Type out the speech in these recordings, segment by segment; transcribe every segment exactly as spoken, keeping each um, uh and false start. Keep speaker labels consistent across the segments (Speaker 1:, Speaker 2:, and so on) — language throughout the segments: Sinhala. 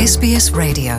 Speaker 1: S B S Radio.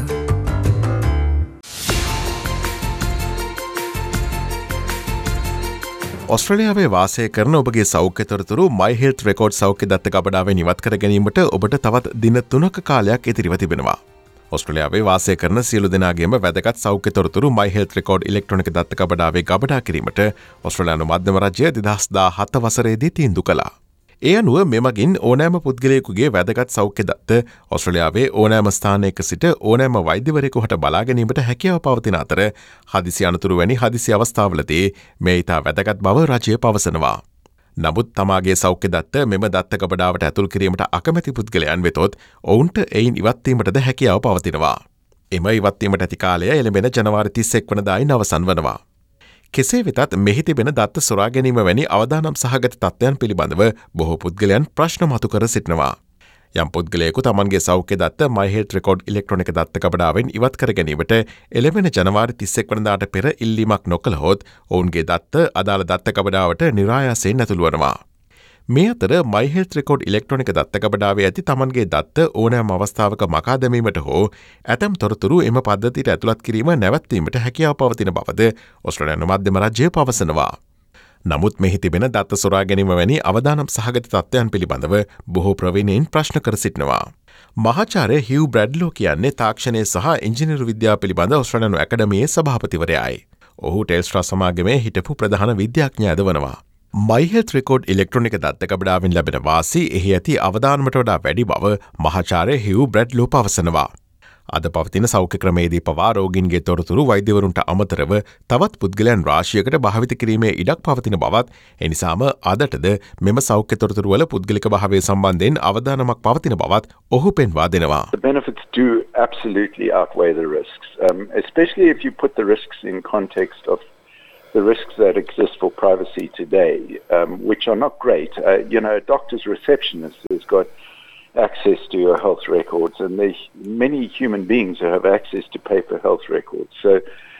Speaker 2: ඔස්ට්‍රේලියාවේ වාසය කරන ඔබගේ සෞඛ්‍ය තොරතුරු My Health Record සෞඛ්‍ය දත්ත කබඩාවෙන් ඉවත් කර ගැනීමට ඔබට තවත් දින තුනක කාලයක් ඉතිරිව තිබෙනවා. ඔස්ට්‍රේලියාවේ වාසය කරන සියලු දෙනාගේම වැදගත් සෞඛ්‍ය තොරතුරු My Health Record ඉලෙක්ට්‍රොනික දත්ත කබඩාවේ ගබඩා කිරීමට ඔස්ට්‍රේලියානු මධ්‍යම රජය දෙදහස් දාහත වසරේදී තීන්දුව කළා. ඒ අනුව මෙමගින් ඕනෑම පුද්ගලයෙකුගේ වැදගත් සෞඛ්‍ය දත්ත ඔස්ට්‍රේලියාවේ ඕනෑම ස්ථානයක සිට ඕනෑම වෛද්‍යවරයෙකු හට බලා ගැනීමට හැකියාව පවතින අතර හදිසි අනතුරු වැනි හදිසි අවස්ථාවලදී මේ ඉතා වැදගත් බව රජය පවසනවා. නමුත් තමාගේ සෞඛ්‍ය දත්ත මෙම දත්ත කබඩාවට ඇතුල් කිරීමට අකමැති පුද්ගලයන් වෙතොත් ඔවුන්ට එයින් ඉවත්වීමටද හැකියාව පවතිනවා. එම ඉවත්වීමට ඇති කාලය එළඹෙන ජනවාරි තිස්සෙක් වනදායින් අවසන් වනවා. කෙසේ වෙතත් මෙහි තිබෙන දත්ත සොරා ගැනීම වැනි අවදානම් සහගත තත්ත්වයන් පිළිබඳව බොහෝ පුද්ගලයන් ප්‍රශ්න මතු කර සිටිනවා. යම් පුද්ගලයෙකු තමන්ගේ සෞඛ්‍ය දත්ත My Health Record ඉලෙක්ට්‍රොනික දත්ත කබඩාවෙන් ඉවත් කර ගැනීමට එළඹෙන ජනවාරි තිස්සෙක් වනදාට පෙර ඉල්ලීමක් නොකළහොත් ඔවුන්ගේ දත්ත අදාළ දත්ත කබඩාවට නිරායාසයෙන් ඇතුළු වනවා. මේ අතර My Health Record ඉලෙක්ට්‍රොනික දත්ත කබඩාවේ ඇති තමන්ගේ දත්ත ඕනෑම අවස්ථාවක මකා දැමීමට හෝ ඇතැම් තොරතුරු එම පද්ධතියට ඇතුළත් කිරීම නැවැත්වීමට හැකියාව පවතින බවද ඔස්ට්‍රේලියානු මධ්‍යම රජය පවසනවා. නමුත් මෙහි තිබෙන දත්ත සොරා ගැනීම වැනි අවදානම් සහගත තත්ත්වයන් පිළිබඳව බොහෝ ප්‍රවීණයින් ප්‍රශ්න කර සිටිනවා. මහාචාර්ය හිව් බ්‍රැඩ්ලෝ කියන්නේ තාක්ෂණය සහ ඉංජිනේරු විද්‍යාව පිළිබඳ ඔස්ට්‍රේලියානු ඇකඩමියේ සභාපතිවරයායි. ඔහු ටෙල්ස්ට්‍රා සමාගමේ හිටපු ප්‍රධාන විද්‍යාඥයාද වනවා. My Health Record ඉලෙක්ට්‍රොනික දත්ත කබඩාවෙන් ලැබෙන වාසි එහි ඇති අවදානමට වඩා වැඩි බව මහාචාර්ය හිව් බ්‍රැඩ්ලෝ පවසනවා. අද පවතින සෞඛ්‍ය ක්‍රමේදී පවා රෝගීන්ගේ තොරතුරු වෛද්‍යවරුන්ට අමතරව තවත් පුද්ගලයන් රාශියකට භාවිත කිරීමේ ඉඩක් පවතින බවත් එනිසාම අදටද මෙම සෞඛ්‍ය තොරතුරු වල පුද්ගලික භාවය සම්බන්ධයෙන් අවදානමක් පවතින බවත් ඔහු පෙන්වා දෙනවා.
Speaker 3: The benefits do absolutely outweigh the risks, um, especially if you put the risks in context of the risks that exist for privacy today, um, which are not great. Uh, you know, a doctor's receptionist has got access to your health records, and there's many human beings who have access to paper health records. So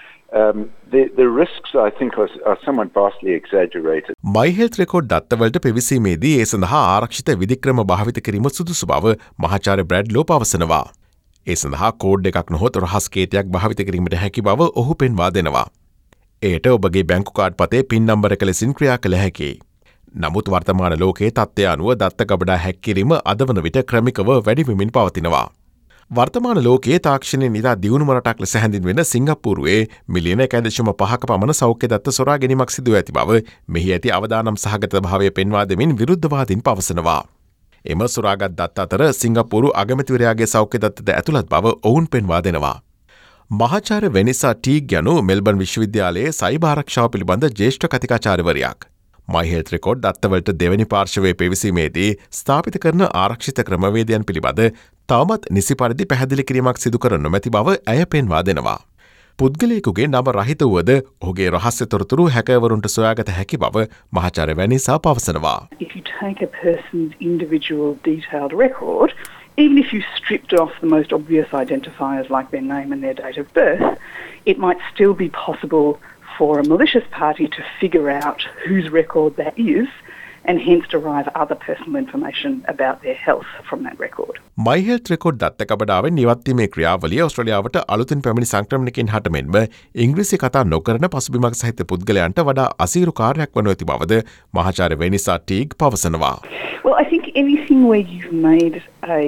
Speaker 3: um, the, the risks, I think, are, are somewhat vastly exaggerated.
Speaker 2: My Health Record දත්තවලට පිවිසීමේදී ඒ සඳහා ආරක්ෂිත විධික්‍රම භාවිත කිරීම සුදුසු බව මහාචාර්ය බ්‍රැඩ්ලෝ පවසනවා. ඒ සඳහා කෝඩ් එකක් නොහොත් රහස් කේතයක් භාවිත කිරීමට හැකි බව ඔහු පෙන්වා දෙනවා. එයට ඔබගේ බැංකු කාඩ් පතේ පින් නම්බරක ලෙසින් ක්‍රියා කළ හැකියි. නමුත් වර්තමාන ලෝකයේ තත්ත්වය අනුව දත්ත කබඩා හැක්කිරීම අද වන විට ක්‍රමිකව වැඩිවෙමින් පවතිනවා. වර්තමාන ලෝකයේ තාක්ෂණය නිතා දියුණුම රටක් ලෙස හැඳින්වෙන සිංගප්පූරුවේ මිලියන එක දශම පහක පමණ සෞඛ්‍ය දත්ත සොරා ගැනීමක් සිදුව ඇති බව මෙහි ඇති අවදානම් සහගත භාවය පෙන්වා දෙමින් විරුද්ධවාදීන් පවසනවා. එම සොරාගත් දත්ත අතර සිංගප්පූරු අගමැතිවරයාගේ සෞඛ්‍ය දත්තද ඇතුළත් බව ඔවුන් පෙන්වා දෙනවා. මහාචාර්ය වෙනිසා ටීග් යනු මෙල්බන් විශ්වවිද්‍යාලයේ සයිබර් ආරක්ෂාව පිළිබඳ ජ්‍යෙෂ්ඨ කතිකාචාර්යවරයෙක්. My Health Record දත්තවලට දෙවැනි පාර්ශවයේ පිවිසීමේදී ස්ථාපිත කරන ආරක්ෂිත ක්‍රමවේදයන් පිළිබඳ තවමත් නිසි පරිදි පැහැදිලි කිරීමක් සිදු කර නොමැති බව ඇය පෙන්වා දෙනවා. පුද්ගලයෙකුගේ නම රහිත වුවද ඔහුගේ රහස්‍ය තොරතුරු හැකර්වරුන්ට සොයාගත හැකි බව මහාචාර්ය වෙනිසා පවසනවා.
Speaker 4: If you take a person's individual detailed record, even if you stripped off the most obvious identifiers like their name and their date of birth, it might still be possible for a malicious party to figure out whose record that is and hence derive other personal information about their health from that record.
Speaker 2: My Health Record දත්ත කබඩාවෙන් ඉවත්වීමේ ක්‍රියාවලිය ඔස්ට්‍රේලියාවට අලුතින් පැමිණි සංක්‍රමණිකයින් හට මෙන්ම ඉංග්‍රීසි කතා නොකරන පසුබිමක් සහිත පුද්ගලයන්ට වඩා අසීරු කාර්යයක් වනු ඇති බවද මහාචාර්ය වෙනිසා ටීග් පවසනවා.
Speaker 4: Well, I think anything where you've made a,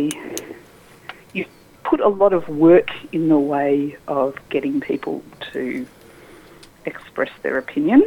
Speaker 4: you've put a lot of work in the way of getting people to express their opinion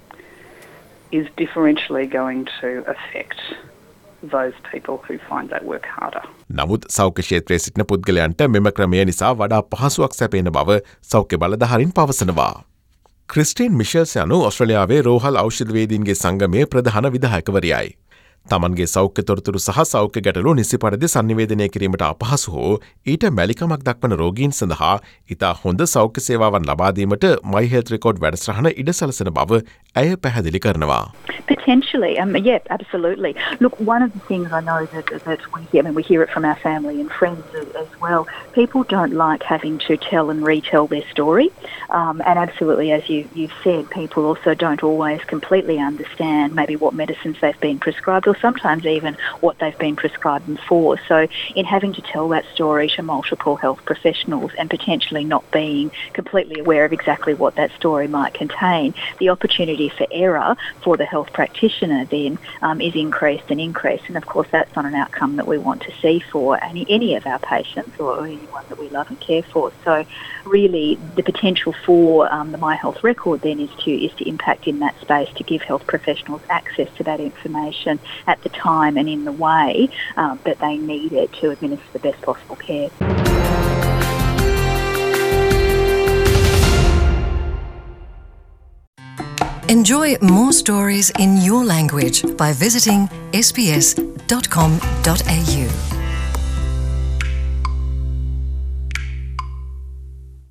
Speaker 4: is differentially going to affect those people who find that work harder.
Speaker 2: නමුත් සෞඛ්‍ය ක්ෂේත්‍රයේ සිටින පුද්ගලයන්ට මෙම ක්‍රමය නිසා වඩා පහසුවක් සැපේන බව සෞඛ්‍ය බලධාරීන් පවසනවා. ක්‍රිස්ටින් මිෂෙල්ස් යනු ඔස්ට්‍රේලියාවේ රෝහල් ඖෂධවේදීන්ගේ සංගමයේ ප්‍රධාන විධායකවරියයි. තමන්ගේ සෞඛ්‍ය තොරතුරු සහ සෞඛ්‍ය ගැටලු නිසි පරිදි සංනිවේදනය කිරීමට අපහසු හෝ ඊට මැලිකමක් දක්වන රෝගීන් සඳහා ඉතා හොඳ සෞඛ්‍ය සේවාවන් ලබා දීමට My Health Record වැඩසටහන ඉඩ සලසන බව ඇය පැහැදිලි කරනවා.
Speaker 1: Potentially, um, yeah, absolutely. Look, one of the things I know that, that we hear, I mean, we hear it from our family and friends as, as well, people don't like having to tell and retell their story. Um, and absolutely, as you, you've said, people also don't always completely understand maybe what medicines they've been prescribed or sometimes even what they've been prescribed them for. So in having to tell that story to multiple health professionals and potentially not being completely aware of exactly what that story might contain, the opportunity for error for the health practitioner then um, is increased and increased, and of course that's not an outcome that we want to see for any, any of our patients or anyone that we love and care for. So really the potential for um, the My Health Record then is to is to impact in that space to give health professionals access to that information at the time and in the way um, that they need it to administer the best possible care.
Speaker 5: Enjoy more stories in your language by visiting s b s dot com dot a u.